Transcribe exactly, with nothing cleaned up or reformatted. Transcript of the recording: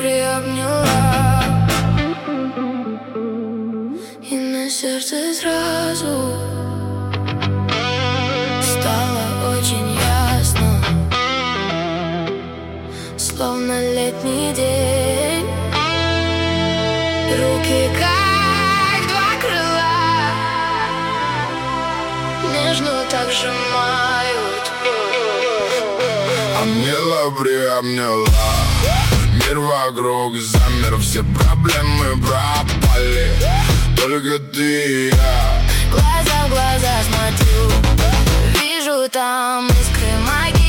приобняла, и на сердце сразу стало очень ясно, словно летний день. Руки как два крыла, нежно так сжимают, а мне приобняла. Мир вокруг замер, все проблемы пропали, только ты и я. Глаза в глаза смотрю, вижу там искры магии.